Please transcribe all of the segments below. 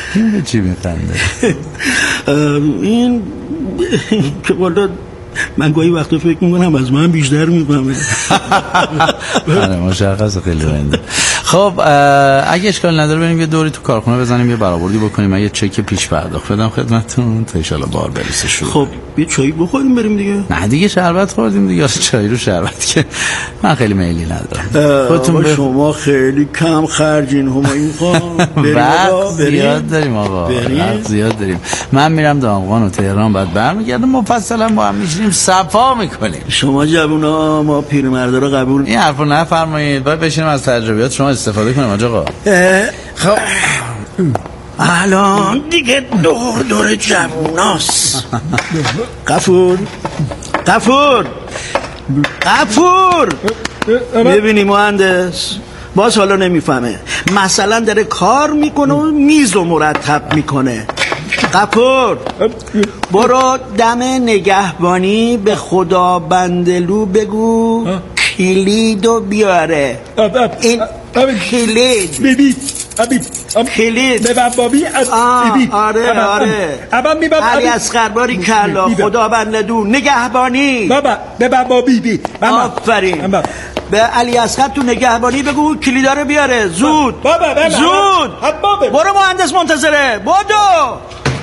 این به چی میخنده؟ این که والا من گاهی وقتا فکر میکنم از من بیشتر میفهمه. آره مشخصه خیلی بنده. خب اگه اشکال نداره بریم یه دوری تو کارخونه بزنیم، یه برآوردی بکنیم، من یه چک پیش پرداخت بدم خدمتتون تا ان شاء الله بار برسه شروع. خب یه چایی بخوریم بریم دیگه. نه دیگه شربت خوردیم دیگه، چای رو شربت که من خیلی میلی ندارم. خودتون شما خیلی کم خرجین همایون خان. وقت زیاد داریم آقا، وقت زیاد داریم. من میرم دامغان و تهران، بعد برمیگردم مفصلا با هم میشینیم صفا میکنیم. شما جوونا ما پیرمردا رو قبول این حرفو نفرمایید، باید بشینیم از تجربیات شما استفاده کنیم آقا. خب الان دیگه دور جووناست. غفور ببینی مهندس باز حالا نمیفهمه، مثلا داره کار میکنه و میزو مرتب میکنه. غفور برو دم نگهبانی به خدا بندلو بگو کلیدو بیاره. این کلید کلید بابی از آره علی اصغر باری کلا خدا بندلو نگهبانی بابی آفرین. به علی اصغر تو نگهبانی بگو کلیدا رو بیاره زود زود. برو مهندس منتظره بودو.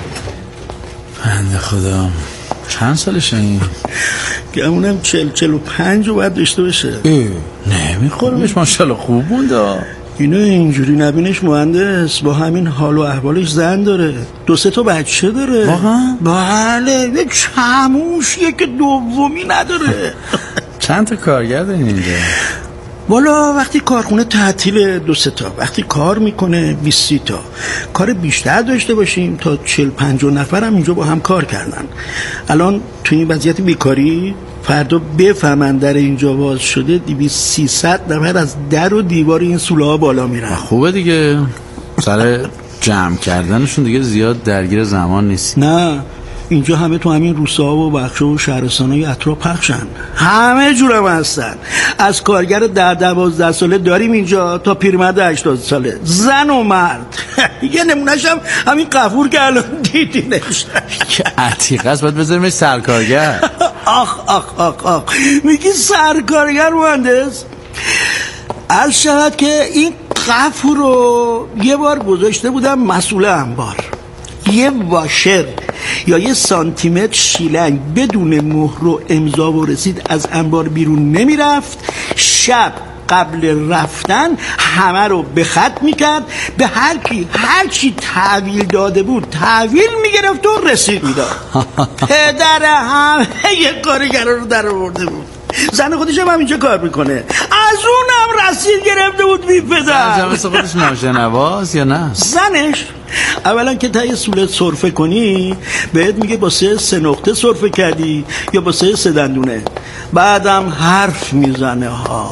بنده خدا چند سالشه این؟ گمونم 40-45 رو باید داشته باشه. نمیخورمش ماشاءالله خوب بونده. اینو اینجوری نبینش مهندس، با همین حال و احوالش زن داره، 2-3 تا بچه داره. واقعا؟ بله یه چموشیه که دومی نداره. چند تا کارگر دارین اینجا؟ والا وقتی کارخونه تعطیل 2-3 تا، وقتی کار میکنه 20-30 تا. کار بیشتر داشته باشیم تا 40-50 نفر هم اینجا با هم کار کردن. الان تو این وضعیت بیکاری فردا بفهمن در اینجا باز شده 200-300 نفر از در و دیوار این سوله ها بالا میرن. خوبه دیگه، سر جمع کردنشون دیگه زیاد درگیر زمان نیست. نه اینجا همه تو همین روستاها و بخشا و شهرستانای اطراف پخشن، همه جورم هستن. از کارگر 10-12 ساله داریم اینجا تا پیرمرد 80 ساله، زن و مرد. یه نمونهش هم همین غفور که الان دیدینش که عتیقه است، باید بذاریمش سرکارگر. آخ میگی سرکارگر مهندس؟ عرض شود که این غفور رو یه بار گذاشته بودم مسئول انبار، یه واشر یا یه سانتیمتر شیلنگ بدون مهر و امضا و رسید از انبار بیرون نمیرفت. شب قبل رفتن همه رو به خط میکرد، به هر چی تحویل داده بود تحویل میگرفت و رسید میداد. پدر همه یه کارگرا رو در آورده بود. زن خودش هم اینجا کار میکنه، از اونم رسید گرفته بود بی پدر. مثل خودش ناشنواست یا نه؟ زنش اولا که تا یه سوله سرفه کنی بهت میگه با 3 نقطه سرفه کردی یا با 3 دندونه. بعدم حرف میزنه ها،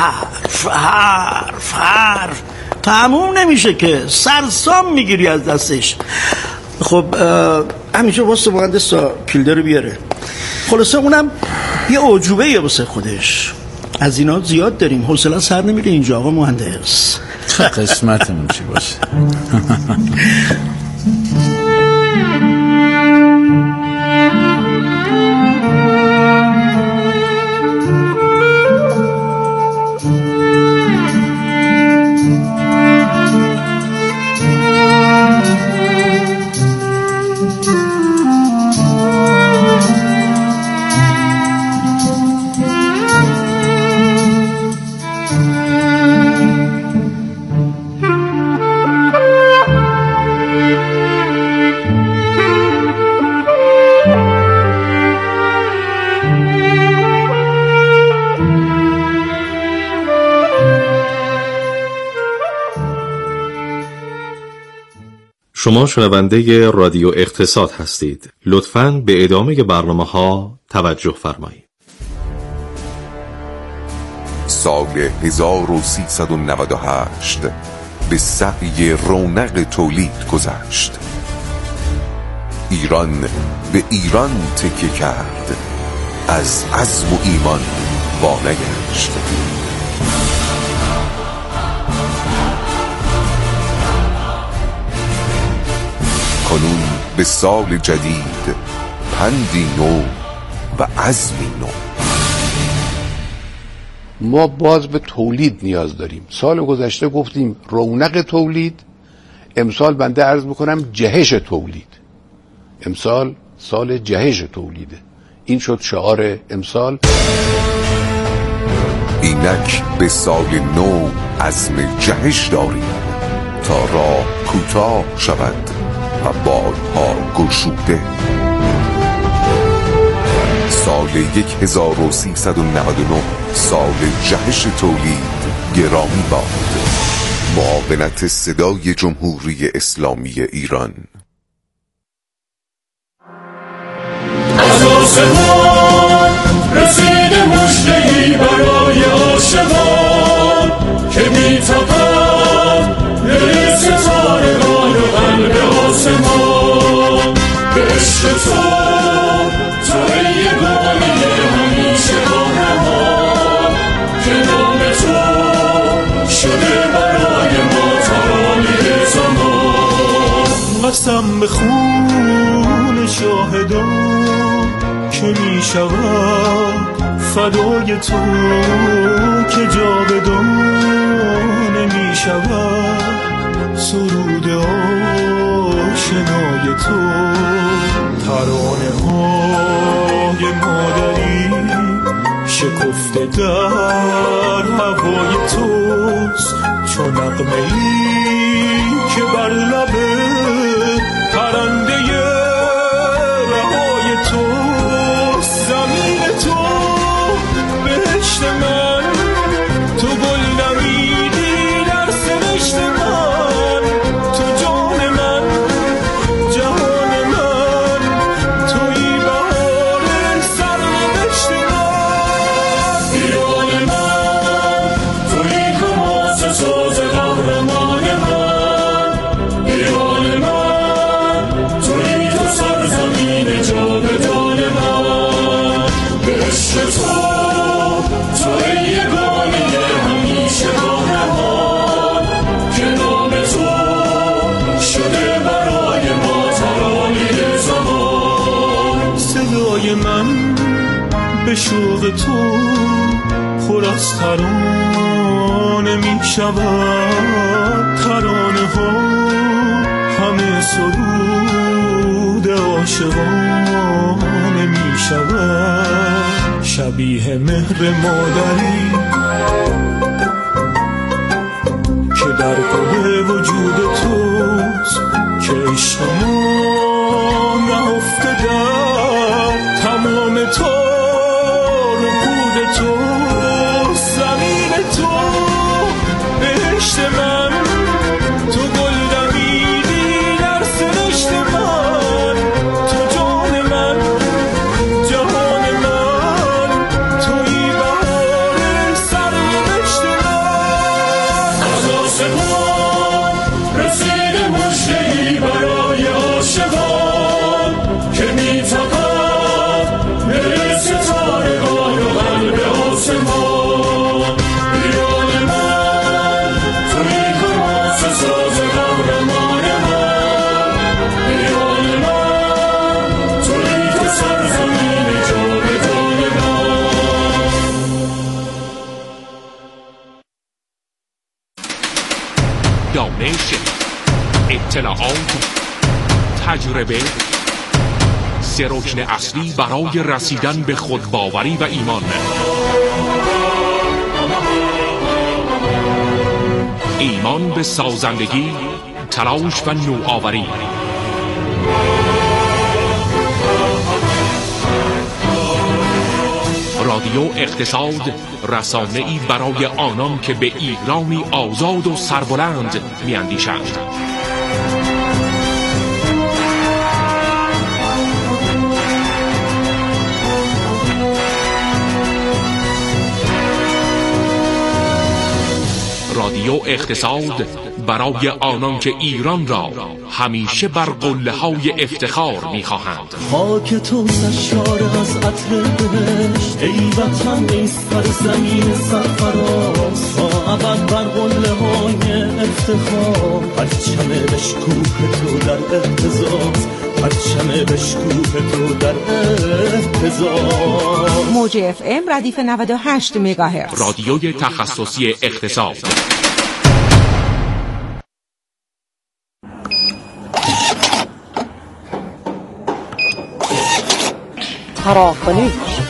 حرف تموم نمیشه که، سرسام میگیری از دستش. خب همیشه واسه مهندس تا کلیده رو بیاره. خلاصه اونم یه عجوبه یه واسه خودش. از اینا زیاد داریم، حوصله سر نمیره اینجا آقا مهندس. قسمتمون چی باشه. شما شنونده رادیو اقتصاد هستید. لطفاً به ادامه برنامه‌ها توجه فرمایید. سال 1398 به سعی رونق تولید گذشت. ایران به ایران تکیه کرد، از عزم و ایمان وانگشت. کنون به سال جدید پندی نو و عزمی نو. ما باز به تولید نیاز داریم. سال گذشته گفتیم رونق تولید، امسال بنده عرض میکنم جهش تولید. امسال سال جهش تولیده. این شد شعار امسال. اینک به سال نو عزم جهش داریم تا راه کوتاه شود و بادها گشوده. سال 1399 سال جهش تولید گرامی باد. معاونت صدای جمهوری اسلامی ایران. از آسمان رسیده مژده‌ای برای عاشقان که می‌تپد دل ستارگان و قلب آسمان. به عشق تو ای یگانه همیشه قهرمان که نام تو شده برای ما ترانه زمان. قسم به خون شاهدان که می شود فدای تو که جاودانه می شود سرود آشنای تو. ترانه های مادری شکفته در هوای توست چون نغمه ای که بر لب پرنده رهای توست. زمین تو بهشت من، تو گل نمیدی در سرشت من، تو جان من، جهان من، تویی بهار سرنوشت من. ایران من، تویی کماس ساز قهرمان من. ایران من، تویی تو سرزمین جاودان من. به عشق تو ای یگانه همیشه قهرمان که نام تو شده برای ما ترانه زمان. صدای من به شوق تو پر از ترانه می شود. ترانه ها همه سرود عاشقانه می شود. شبیه مهر مادری که در گل وجود توست که عشق ما نهفته در تمام تار و پود توست. زمین تو بهشت من، تو گل دمیدی در سرشت من، تو جان من، جهان من، تویی بهار سرنوشت من. از آسمان رسیده مژده‌ای برای عاشقان که می‌تپد دل ستارگان و قلب آسمان. ایران من، تویی کماس ساز قهرمان من. ایران من، تویی تو سرزمین جاودان من. دانش، اطلاعات، تجربه، سه رکن اصلی برای رسیدن به خودباوری و ایمان. ایمان به سازندگی، تلاش و نوآوری. رادیو اقتصاد، رسانه‌ای برای آنان که به ایرانی آزاد و سربلند می‌اندیشند. رادیو اقتصاد برای آنان که ایران را همیشه بر قله‌های افتخار می‌خواهند. خاک تو سرشار از عطر بهشت، ای وطن ای سرزمین سرفراز، تا ابد بر قله‌های افتخار، پرچم بشکوه تو در اهتزاز، پرچم بشکوه تو در اهتزاز. موج اف ام ردیف 98 مگاهرتز، رادیوی تخصصی اقتصاد. تراکنش.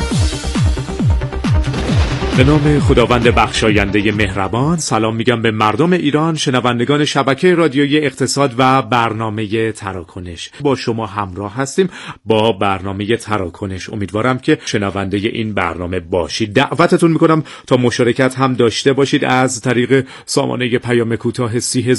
به نام خداوند بخشاینده مهربان، سلام میگم به مردم ایران، شنوندگان شبکه رادیویی اقتصاد و برنامه تراکنش. با شما همراه هستیم با برنامه تراکنش. امیدوارم که شنونده این برنامه باشید. دعوتتون میکنم تا مشارکت هم داشته باشید از طریق سامانه پیام کوتاه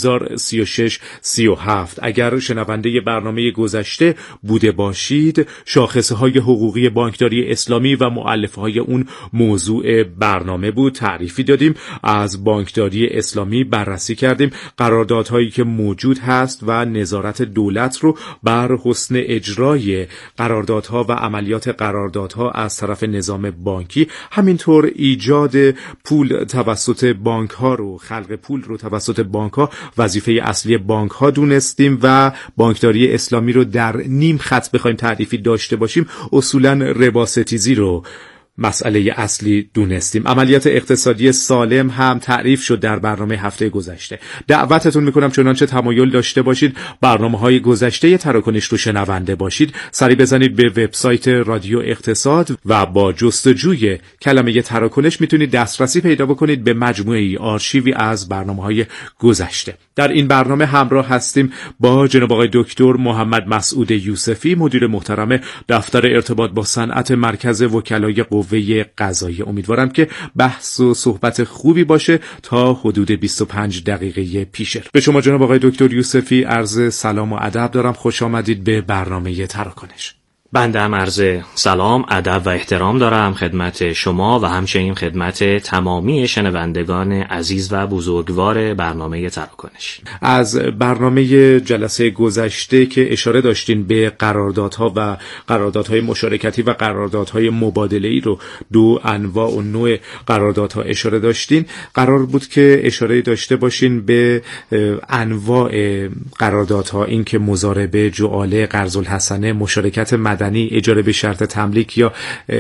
3003637. اگر شنونده برنامه گذشته بوده باشید، شاخصه های حقوقی بانکداری اسلامی و مؤلفه های اون موضوع برنامه بود، تعریفی دادیم، از بانکداری اسلامی بررسی کردیم، قراردادهایی که موجود هست و نظارت دولت رو بر حسن اجرای قراردادها و عملیات قراردادها از طرف نظام بانکی، همینطور ایجاد پول توسط بانک ها رو، خلق پول رو توسط بانک ها وظیفه اصلی بانک ها دونستیم و بانکداری اسلامی رو در نیم خط بخوایم تعریفی داشته باشیم، اصولاً ربا ستیزی رو مسئله اصلی دونستیم. عملیات اقتصادی سالم هم تعریف شد در برنامه هفته گذشته. دعوتتون میکنم چنانچه تمایل داشته باشید برنامه‌های گذشته تراکنش رو شنونده باشید، سری بزنید به وبسایت رادیو اقتصاد و با جستجوی کلمه تراکنش میتونید دسترسی پیدا بکنید به مجموعه آرشیوی از برنامه‌های گذشته. در این برنامه همراه هستیم با جناب آقای دکتر محمد مسعود یوسفی، مدیر محترم دفتر ارتباط با صنعت مرکز وکلای قوه قضاییه. امیدوارم که بحث و صحبت خوبی باشه تا حدود 25 دقیقه پیش. به شما جناب آقای دکتر یوسفی عرض سلام و ادب دارم، خوش آمدید به برنامه تراکنش. بنده هم عرض سلام، ادب و احترام دارم خدمت شما و همچنین خدمت تمامی شنوندگان عزیز و بزرگوار برنامه تراکنش. از برنامه جلسه گذشته که اشاره داشتین به قراردادها و قراردادهای مشارکتی و قراردادهای مبادله‌ای رو، دو انواع و نوع قراردادها اشاره داشتین، قرار بود که اشاره داشته باشین به انواع قراردادها، این که مضاربه، جعاله، قرض الحسنه، مشارکت مدنی، اجاره به شرط تملیک یا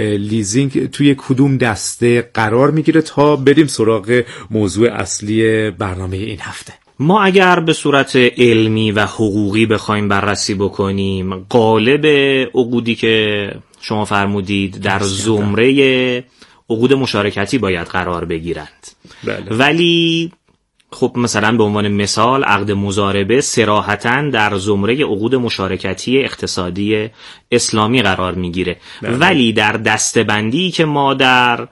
لیزینگ توی کدوم دسته قرار میگیره تا بریم سراغ موضوع اصلی برنامه این هفته. ما اگر به صورت علمی و حقوقی بخوایم بررسی بکنیم، غالب عقودی که شما فرمودید در زمره عقود مشارکتی باید قرار بگیرند. بله. ولی خب مثلا به عنوان مثال عقد مضاربه صراحتاً در زمره عقود مشارکتی اقتصادی اسلامی قرار میگیره. ولی در دسته‌بندی که ما در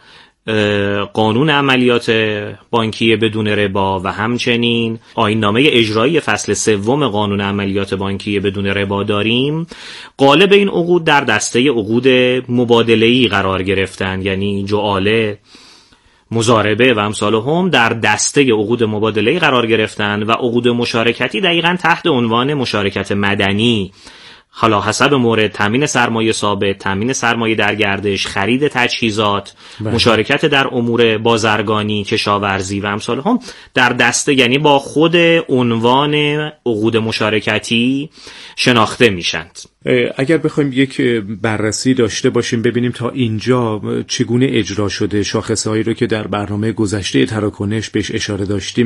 قانون عملیات بانکی بدون ربا و همچنین آیین‌نامه اجرایی فصل 3 قانون عملیات بانکی بدون ربا داریم، غالب این عقود در دسته عقود مبادله‌ای قرار گرفتن، یعنی جعاله، مضاربه و امثال هم در دسته عقود مبادله‌ای قرار گرفتن و عقود مشارکتی دقیقاً تحت عنوان مشارکت مدنی، حالا حسب مورد، تامین سرمایه ثابت، تامین سرمایه در گردش، خرید تجهیزات، مشارکت در امور بازرگانی، کشاورزی و امثال هم در دسته، یعنی با خود عنوان عقود مشارکتی شناخته میشند. اگر بخوایم یک بررسی داشته باشیم ببینیم تا اینجا چگونه اجرا شده، شاخصه‌هایی رو که در برنامه گذشته تراکنش بهش اشاره داشتیم،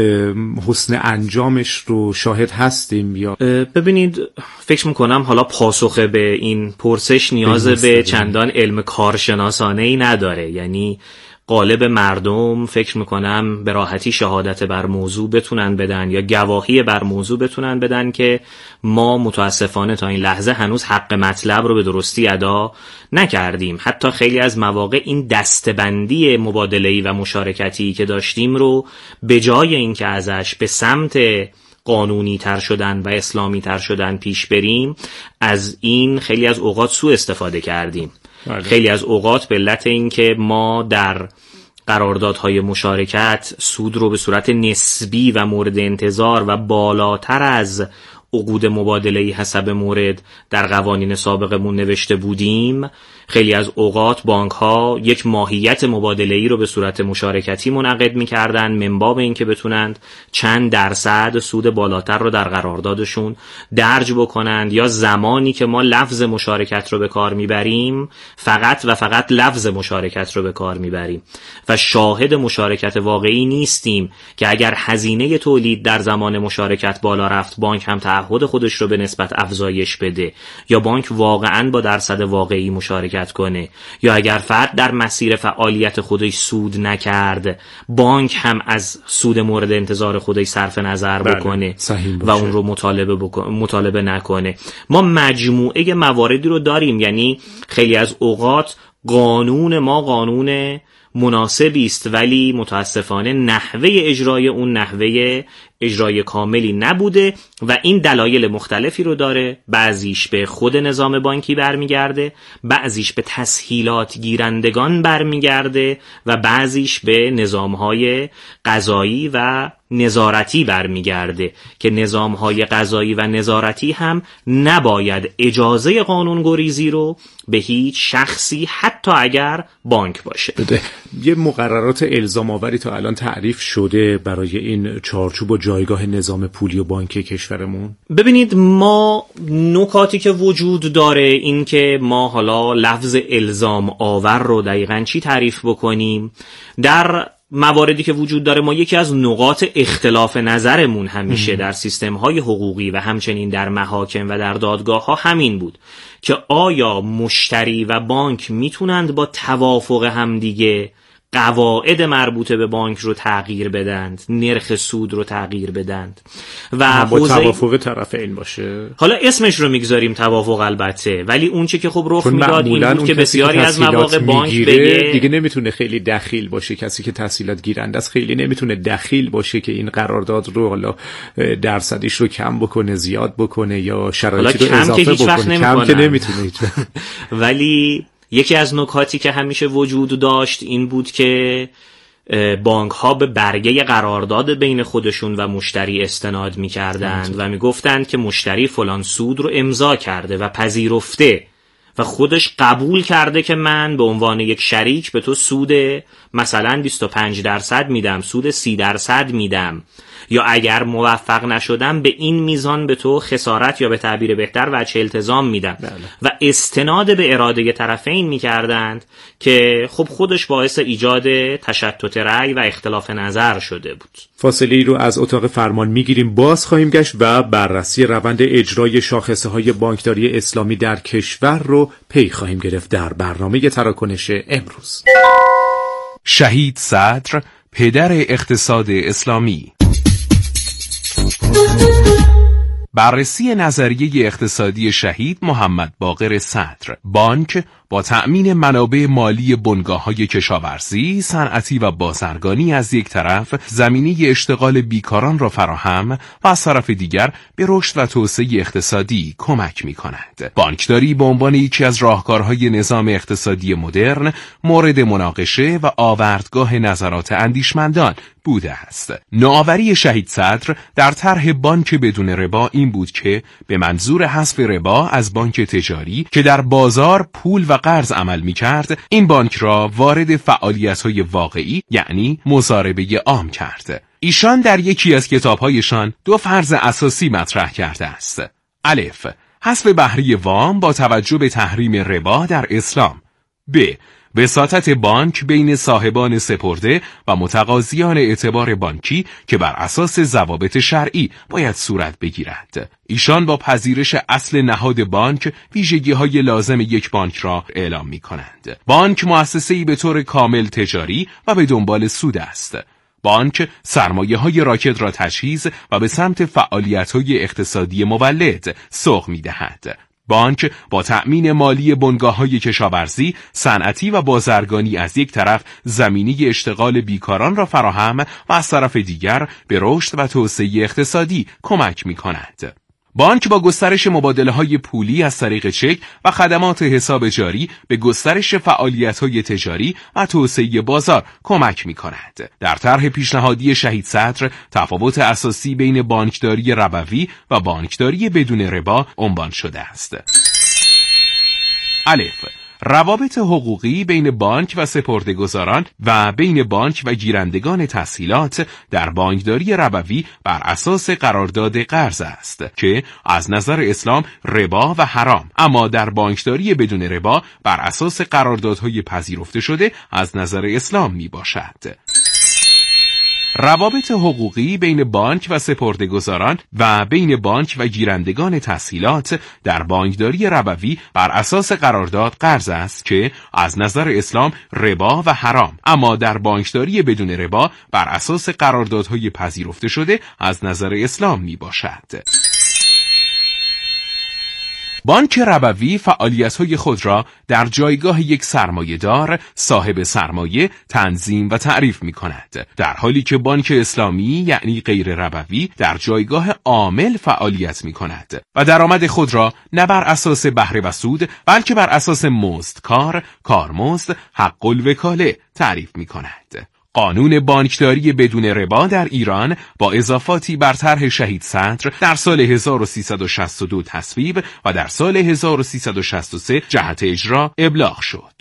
حسن انجامش رو شاهد هستیم یا؟ ببینید، فکر میکنم حالا پاسخ به این پرسش نیاز به چندان علم کارشناسانه‌ای نداره. یعنی غالب مردم فکر میکنم به راحتی شهادت بر موضوع بتونن بدن یا گواهی بر موضوع بتونن بدن که ما متاسفانه تا این لحظه هنوز حق مطلب رو به درستی ادا نکردیم. حتی خیلی از مواقع این دسته‌بندی مبادله‌ای و مشارکتی که داشتیم رو به جای اینکه ازش به سمت قانونی تر شدن و اسلامی تر شدن پیش بریم، از این خیلی از اوقات سوء استفاده کردیم. خیلی از اوقات به علت اینکه ما در قراردادهای مشارکت سود رو به صورت نسبی و مورد انتظار و بالاتر از عقود مبادله‌ای حسب مورد در قوانین سابقمون نوشته بودیم، خیلی از اوقات بانک‌ها یک ماهیت مبادله‌ای رو به صورت مشارکتی منعقد می‌کردن من باب اینکه بتونند چند درصد سود بالاتر رو در قراردادشون درج بکنند، یا زمانی که ما لفظ مشارکت رو به کار میبریم فقط و فقط لفظ مشارکت رو به کار میبریم و شاهد مشارکت واقعی نیستیم که اگر هزینه تولید در زمان مشارکت بالا رفت بانک هم تعهد خودش رو به نسبت افزایش بده، یا بانک واقعاً با درصد واقعی مشارکت کنه، یا اگر فرد در مسیر فعالیت خودش سود نکرد بانک هم از سود مورد انتظار خودش صرف نظر بکنه و اون رو مطالبه نکنه. ما مجموعه مواردی رو داریم، یعنی خیلی از اوقات قانون ما قانون مناسبی است ولی متاسفانه نحوه اجرای اون نحوه اجرای کاملی نبوده و این دلایل مختلفی رو داره. بعضیش به خود نظام بانکی برمیگرده، بعضیش به تسهیلات گیرندگان برمیگرده و بعضیش به نظامهای قضایی و نظارتی برمیگرده که نظامهای قضایی و نظارتی هم نباید اجازه قانونگریزی رو به هیچ شخصی حتی اگر بانک باشه بده. یه مقررات الزام آوری تا الان تعریف شده برای این چارچوب و جایگاه نظام پولی و بانکی کشورمون؟ ببینید، ما نکاتی که وجود داره این که ما حالا لفظ الزام آور رو دقیقاً چی تعریف بکنیم. در مواردی که وجود داره ما یکی از نقاط اختلاف نظرمون همیشه در سیستم‌های حقوقی و همچنین در محاکم و در دادگاه‌ها همین بود که آیا مشتری و بانک میتونند با توافق همدیگه قواعد مربوطه به بانک رو تغییر بدند، نرخ سود رو تغییر بدند و با توافق طرفین باشه. حالا اسمش رو میگذاریم توافق البته، ولی اون چه که خب رخ میداد این بود که بسیاری از مواقع بانک بگه دیگه نمیتونه خیلی دخیل باشه، کسی که تسهیلات گیرنده است خیلی نمیتونه دخیل باشه که این قرارداد رو حالا درصدش رو کم بکنه زیاد بکنه یا شرایطی رو اضافه بکنه. کم که نمیتونه ولی یکی از نکاتی که همیشه وجود داشت این بود که بانک ها به برگه قرارداد بین خودشون و مشتری استناد می کردند و می گفتند که مشتری فلان سود رو امضا کرده و پذیرفته و خودش قبول کرده که من به عنوان یک شریک به تو سود مثلا 25% میدم، سود 30% میدم، یا اگر موفق نشدم به این میزان به تو خسارت یا به تعبیر بهتر وجه التزام میدم. و استناد به اراده طرفین میکردند که خب خودش باعث ایجاد تشتت رأی و اختلاف نظر شده بود. فاصله ای رو از اتاق فرمان میگیریم، باز خواهیم گشت و بررسی روند اجرای شاخصه های بانکداری اسلامی در کشور رو پی خواهیم گرفت در برنامه تراکنش امروز. شهید صدر، پدر اقتصاد اسلامی. بررسی نظریه اقتصادی شهید محمد باقر صدر. بانک با تأمین منابع مالی بنگاه‌های کشاورزی، صنعتی و بازرگانی از یک طرف زمینه اشتغال بیکاران را فراهم و از طرف دیگر به رشد و توسعه اقتصادی کمک می‌کند. بانکداری به عنوان یکی از راهکارهای نظام اقتصادی مدرن مورد مناقشه و آوردگاه نظرات اندیشمندان بوده است. نوآوری شهید صدر در طرح بانک بدون ربا این بود که به منظور حذف ربا از بانک تجاری که در بازار پول و قرض عمل می‌کرد، این بانک را وارد فعالیت‌های واقعی یعنی مضاربه عام کرد. ایشان در یکی از کتاب‌هایشان دو فرض اساسی مطرح کرده است. الف، حذف بهره وام با توجه به تحریم ربا در اسلام. ب، وساطت بانک بین صاحبان سپرده و متقاضیان اعتبار بانکی که بر اساس ضوابط شرعی باید صورت بگیرد. ایشان با پذیرش اصل نهاد بانک ویژگی‌های لازم یک بانک را اعلام می‌کنند. بانک مؤسسه‌ای به طور کامل تجاری و به دنبال سود است. بانک سرمایه‌های راکد را تجهیز و به سمت فعالیت‌های اقتصادی مولد سوق می‌دهد. بانک با تأمین مالی بنگاه‌های کشاورزی، صنعتی و بازرگانی از یک طرف زمینه اشتغال بیکاران را فراهم و از طرف دیگر به رشد و توسعه اقتصادی کمک می‌کند. بانک با گسترش مبادله‌های پولی از طریق چک و خدمات حساب جاری به گسترش فعالیت‌های تجاری و توسعه بازار کمک می‌کند. در طرح پیشنهادی شهید صدر تفاوت اساسی بین بانکداری ربوی و بانکداری بدون ربا عنوان شده است. الف. روابط حقوقی بین بانک و سپرده‌گذاران و بین بانک و گیرندگان تسهیلات در بانکداری ربوی بر اساس قرارداد قرض است که از نظر اسلام ربا و حرام، اما در بانکداری بدون ربا بر اساس قراردادهای پذیرفته شده از نظر اسلام می باشد. روابط حقوقی بین بانک و سپرده‌گذاران و بین بانک و گیرندگان تسهیلات در بانکداری ربوی بر اساس قرارداد قرض است که از نظر اسلام ربا و حرام، اما در بانکداری بدون ربا بر اساس قراردادهای پذیرفته شده از نظر اسلام می باشد. بانک ربوی فعالیت‌های خود را در جایگاه یک سرمایه‌دار صاحب سرمایه تنظیم و تعریف می‌کند، در حالی که بانک اسلامی یعنی غیر ربوی در جایگاه عامل فعالیت می‌کند و درآمد خود را نه بر اساس بهره و سود بلکه بر اساس مزدکار، کارمزد، حق الوکاله تعریف می‌کند. قانون بانکداری بدون ربا در ایران با اضافاتی بر طرح شهید صدر در سال 1362 تصویب و در سال 1363 جهت اجرا ابلاغ شد.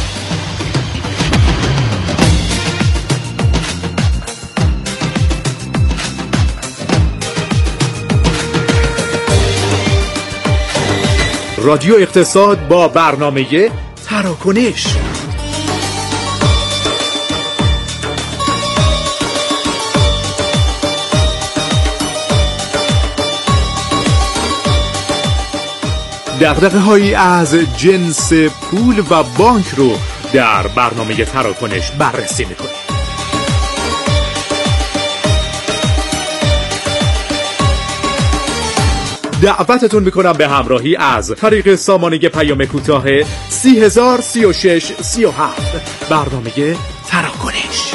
رادیو اقتصاد با برنامه تراکنش. دغدغه‌هایی از جنس پول و بانک رو در برنامه تراکنش بررسی می‌کنیم. دعوتتون میکنم به همراهی از طریق سامانه پیام کوتاه 3003637 برنامه تراکنش.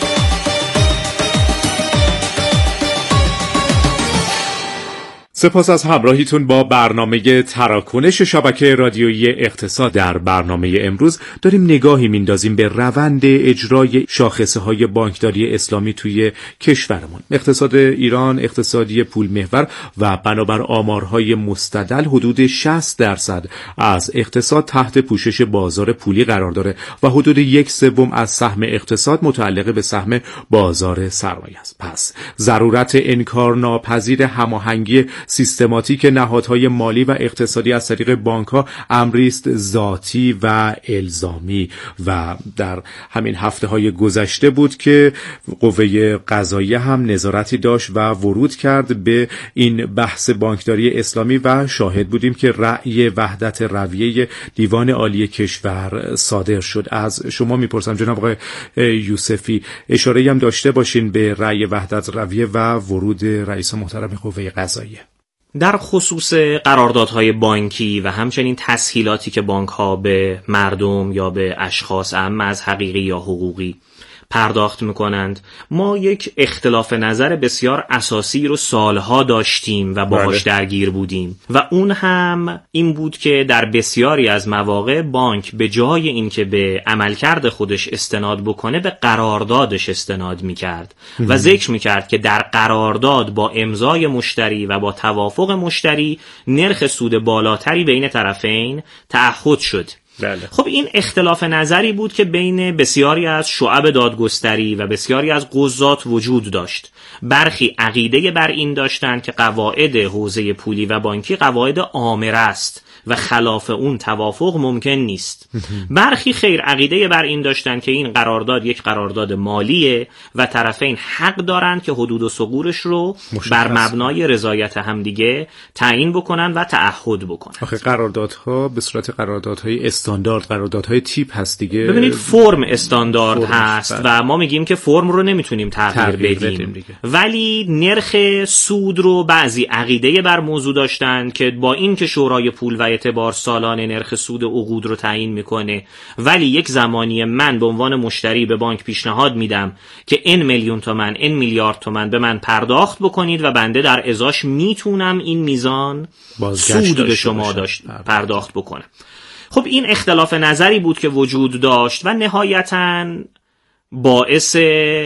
سپاس از همراهیتون با برنامه تراکنش شبکه رادیویی اقتصاد. در برنامه امروز داریم نگاهی میندازیم به روند اجرای شاخصه‌های بانکداری اسلامی توی کشورمون. اقتصاد ایران اقتصادی پول محور و بنابر آمارهای مستدل حدود 60% از اقتصاد تحت پوشش بازار پولی قرار داره و حدود 1/3 از سهم اقتصاد متعلق به سهم بازار سرمایه است. پس ضرورت انکارناپذیر هماهنگی سیستماتیک نهادهای مالی و اقتصادی از طریق بانک‌ها امری است ذاتی و الزامی و در همین هفته‌های گذشته بود که قوه قضاییه هم نظارتی داشت و ورود کرد به این بحث بانکداری اسلامی و شاهد بودیم که رأی وحدت رویه دیوان عالی کشور صادر شد. از شما میپرسم جناب آقای یوسفی اشاره‌ای هم داشته باشین به رأی وحدت رویه و ورود رئیس محترم قوه قضاییه. در خصوص قراردادهای بانکی و همچنین تسهیلاتی که بانک‌ها به مردم یا به اشخاص اعم از حقیقی یا حقوقی پرداخت میکنند، ما یک اختلاف نظر بسیار اساسی رو سالها داشتیم و باهاش درگیر بودیم و اون هم این بود که در بسیاری از مواقع بانک به جای اینکه به عملکرد خودش استناد بکنه به قراردادش استناد میکرد و ذکر میکرد که در قرارداد با امضای مشتری و با توافق مشتری نرخ سود بالاتری بین طرفین تعهد شد. بله. خب این اختلاف نظری بود که بین بسیاری از شعب دادگستری و بسیاری از قضات وجود داشت. برخی عقیده بر این داشتند که قواعد حوزه پولی و بانکی قواعد آمره است و خلاف اون توافق ممکن نیست. برخی خیر عقیده بر این داشتند که این قرارداد یک قرارداد مالیه و طرفین حق دارند که حدود و ثغورش رو بر مبنای رضایت همدیگه تعیین بکنن و تعهد بکنن. آخه قراردادها به صورت قراردادهای استاندارد، قراردادهای تیپ هست دیگه. ببینید فرم استاندارد هست و ما میگیم که فرم رو نمیتونیم تغییر بدیم، ولی نرخ سود رو بعضی عقیده بر موضوع داشتن که با این که شورای پول و اعتبار سالانه نرخ سود عقود رو تعیین میکنه، ولی یک زمانی من به عنوان مشتری به بانک پیشنهاد میدم که این میلیون تومان، این میلیارد تومان به من پرداخت بکنید و بنده در ازاش میتونم این میزان سود به شما پرداخت بکنم. خب این اختلاف نظری بود که وجود داشت و نهایتاً باعث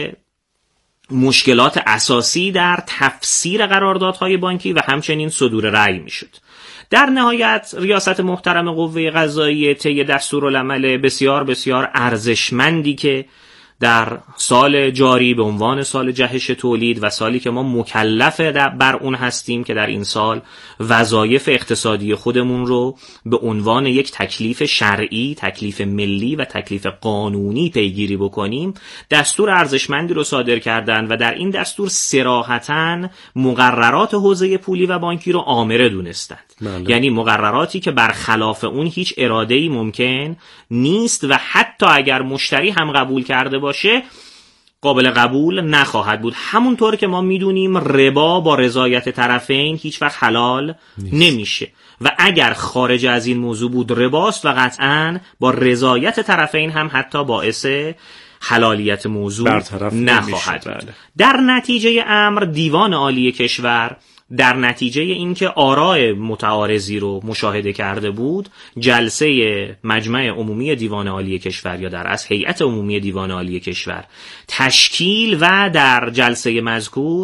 مشکلات اساسی در تفسیر قراردادهای بانکی و همچنین صدور رأی میشد. در نهایت ریاست محترم قوه قضاییه طی دستورالعمل بسیار بسیار ارزشمندی که در سال جاری به عنوان سال جهش تولید و سالی که ما مکلف بر اون هستیم که در این سال وظایف اقتصادی خودمون رو به عنوان یک تکلیف شرعی، تکلیف ملی و تکلیف قانونی پیگیری بکنیم، دستور ارزشمندی رو صادر کردن و در این دستور صراحتاً مقررات حوزه پولی و بانکی رو آمره دونستند. یعنی مقرراتی که برخلاف اون هیچ اراده‌ای ممکن نیست و حتی اگر مشتری هم قبول کرده باشه قابل قبول نخواهد بود. همونطور که ما میدونیم ربا با رضایت طرفین هیچ وقت حلال نمیشه و اگر خارج از این موضوع بود رباست و قطعاً با رضایت طرفین هم حتی باعث حلالیت موضوع نخواهد بود. در نتیجه امر دیوان عالی کشور در نتیجه اینکه آراء متعارضی رو مشاهده کرده بود، جلسه مجمع عمومی دیوان عالی کشور یا در اصل هیئت عمومی دیوان عالی کشور تشکیل و در جلسه مذکور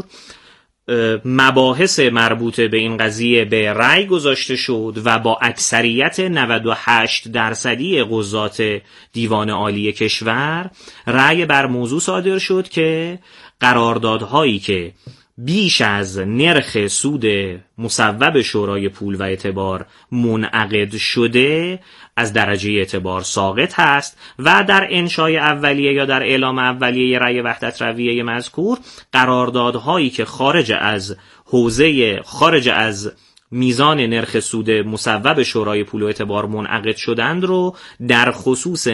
مباحث مربوط به این قضیه به رأی گذاشته شد و با اکثریت 98% قضات دیوان عالی کشور رأی بر موضوع صادر شد که قراردادهایی که بیش از نرخ سود مصوب شورای پول و اعتبار منعقد شده از درجه اعتبار ساقط هست و در انشای اولیه یا در اعلام اولیه رأی وحدت رویه مذکور قراردادهایی که خارج از میزان نرخ سود مصوب شورای پول و اعتبار منعقد شدند رو در خصوص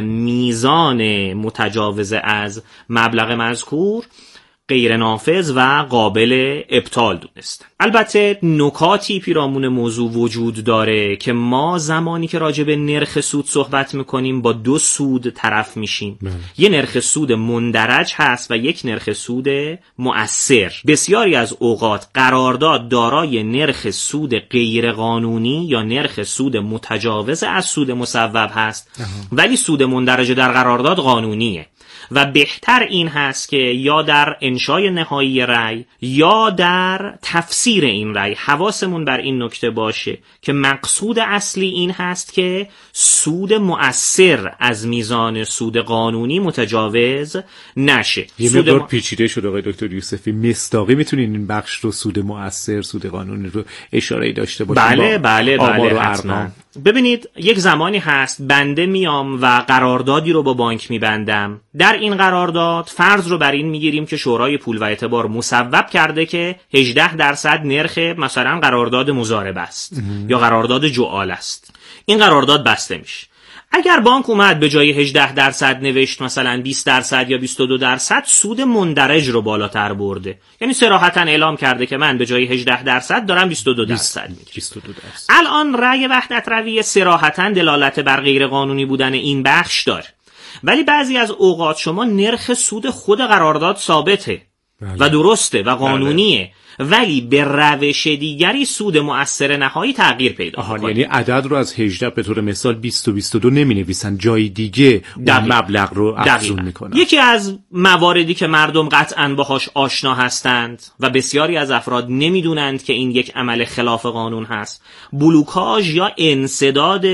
میزان متجاوز از مبلغ مذکور غیر نافذ و قابل ابطال دونست. البته نکاتی پیرامون موضوع وجود داره که ما زمانی که راجع به نرخ سود صحبت میکنیم با دو سود طرف میشیم. یه نرخ سود مندرج هست و یک نرخ سود مؤثر. بسیاری از اوقات قرارداد دارای نرخ سود غیر قانونی یا نرخ سود متجاوز از سود مصوب هست ولی سود مندرج در قرارداد قانونیه و بهتر این هست که یا در انشای نهایی رأی یا در تفسیر این رأی حواسمون بر این نکته باشه که مقصود اصلی این هست که سود مؤثر از میزان سود قانونی متجاوز نشه. یه مقدار پیچیده شد آقای دکتر یوسفی، مصداقی میتونین این بخش رو سود مؤثر سود قانونی رو اشاره‌ای داشته باشین؟ بله حتما. ببینید یک زمانی هست بنده میام و قراردادی رو با بانک میبندم. در این قرارداد فرض رو بر این میگیریم که شورای پول و اعتبار مصوب کرده که 18% نرخ مثلا قرارداد مضاربه است یا قرارداد جعال است. این قرارداد بسته میشه. اگر بانک اومد به جای 18% نوشت مثلا 20% یا 22%، سود مندرج رو بالاتر برده. یعنی صراحتاً اعلام کرده که من به جای 18% دارم 22% میگیرم. الان رأی وحدت رویه صراحتاً دلالت بر غیر قانونی بودن این بخش داره. ولی بعضی از اوقات شما نرخ سود خود قرارداد ثابته و درسته و قانونیه ولی به روش دیگری سود مؤثر نهایی تغییر پیدا می‌کنه. یعنی عدد رو از 18 به طور مثال 20 و 22 نمی‌نویسن، جای دیگه اون مبلغ رو افزون می‌کنن. یکی از مواردی که مردم قطعاً باهاش آشنا هستند و بسیاری از افراد نمی‌دونند که این یک عمل خلاف قانون هست، بلوکاژ یا انسداد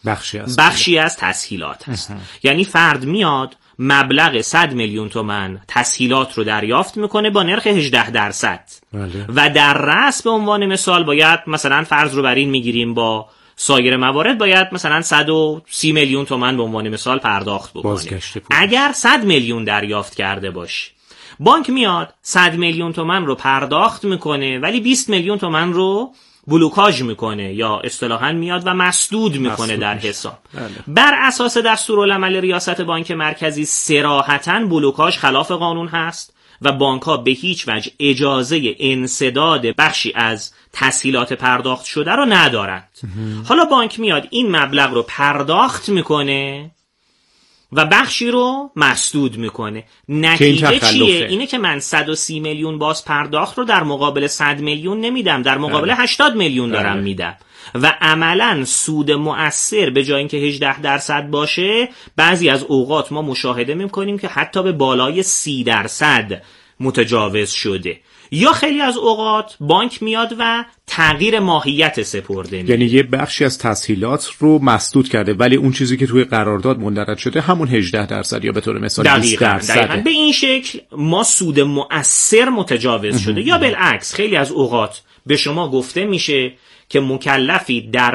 بخشی از تسهیلات هست. یعنی فرد میاد مبلغ 100 میلیون تومان تسهیلات رو دریافت میکنه با نرخ 18% و در رأس به عنوان مثال باید مثلا فرض رو بر این میگیریم با سایر موارد باید مثلا 130 میلیون تومان به عنوان مثال پرداخت بکنه. اگر 100 میلیون دریافت کرده باشه، بانک میاد 100 میلیون تومان رو پرداخت میکنه ولی 20 میلیون تومان رو بلوکاژ میکنه یا اصطلاحاً میاد و مسدود میکنه در حساب. بر اساس دستورالعمل ریاست بانک مرکزی صراحتاً بلوکاژ خلاف قانون هست و بانک‌ها به هیچ وجه اجازه انسداد بخشی از تسهیلات پرداخت شده رو ندارند. حالا بانک میاد این مبلغ رو پرداخت میکنه و بخشی رو مسدود میکنه. نتیجه چیه؟ اینه که من 130 میلیون باز پرداخت رو در مقابل 100 میلیون نمیدم، در مقابل 80 میلیون دارم میدم و عملاً سود مؤثر به جای اینکه 18% باشه، بعضی از اوقات ما مشاهده میکنیم که حتی به بالای 30% متجاوز شده. یا خیلی از اوقات بانک میاد و تغییر ماهیت سپرده میده، یعنی یه بخشی از تسهیلات رو مسدود کرده ولی اون چیزی که توی قرارداد مندرج شده همون 18% یا به طور مثال 20%. به این شکل ما سود مؤثر متجاوز شده. یا بالعکس خیلی از اوقات به شما گفته میشه که مکلفی در